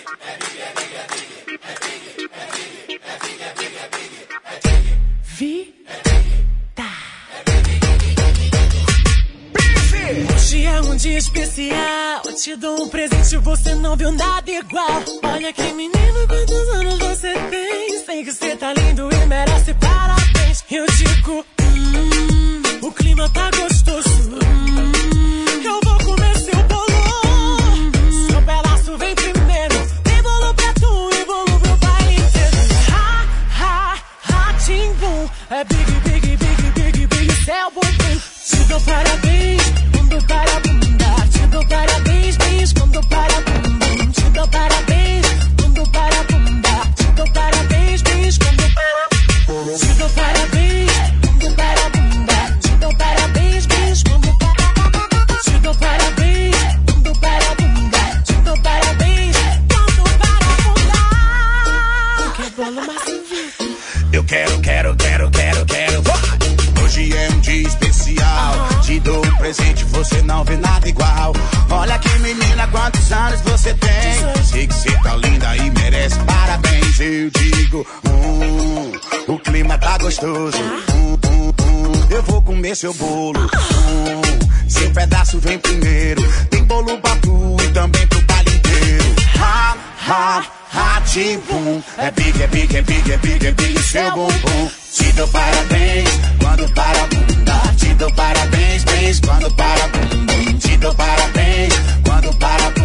Hoje é um dia especial, eu te dou um presente, você não viu nada igual. Olha que menino, quantos anos você tem? Sei que você tá lindo e merece parabéns. Eu digo, o clima tá gostoso, eu vou comer seu bolo. Seu pedaço vem primeiro, tem bolo pra tu e bolo pro baile inteiro. Ha, ha, ha, tim, bum. É big, big, big, big, big, céu bumbum. Te dou parabéns quando para a bunda. Te dou parabéns, beijo quando para a bunda. Te dou parabéns quando para a bunda. Te dou parabéns, beijo quando para a bunda. Te dou parabéns quando para a bunda. Te dou parabéns, beijo quando para a bunda. Te dou parabéns quando para a bunda. Te dou parabéns quando para a bunda. Porque é bolo macio. Eu quero. Hoje é um dia especial. Te dou um presente, você não vê nada igual. Olha que menina, quantos anos você tem? Sei que você tá linda e merece parabéns. Eu digo, o clima tá gostoso. Eu vou comer seu bolo. Seu pedaço vem primeiro. Tem bolo pra tu e também pro baile inteiro. Ha, ha, ha, tim, bum. É big, é big, é big, é big, é big, seu bumbum. Te dou parabéns quando para a bunda. Te dou parabéns, beijo quando para a bunda. Te dou parabéns quando para a bunda.